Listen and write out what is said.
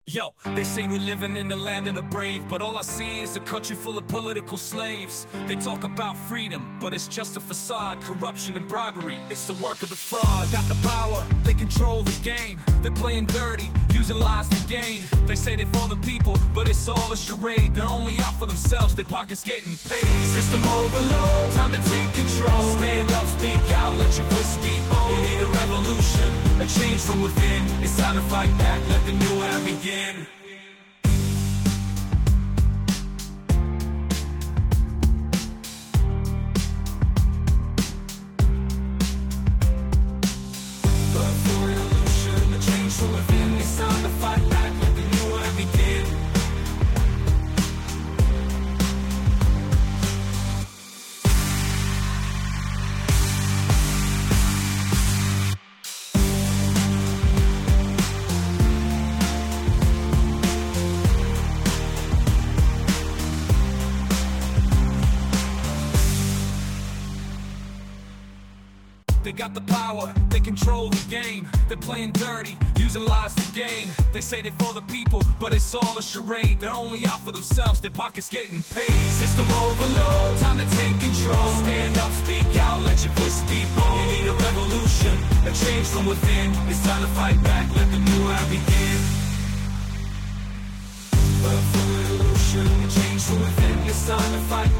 Yo, they say we're living in the land of the brave, but all I see is a country full of political slaves. They talk about freedom, but it's just a facade. Corruption and bribery, it's the work of the fraud. Got the power, they control the game. They're playing dirty, using lies to gain. They say they're for the people, but it's all a charade. They're only out for themselves, their pockets getting paid. System overload, time to take control. Stand up, speak out, let your voice be bold. We need a revolution, a change from within. It's time to fight back, let the new era begin. They got the power, they control the game. They're playing dirty, using lies to gain. They say they're for the people, but it's all a charade. They're only out for themselves, their pockets getting paid. System overload, time to take control. Stand up, speak out, let your voice be bold. You need a revolution, a change from within. It's time to fight back, let the new era begin. A revolution, a change from within. It's time to fight back.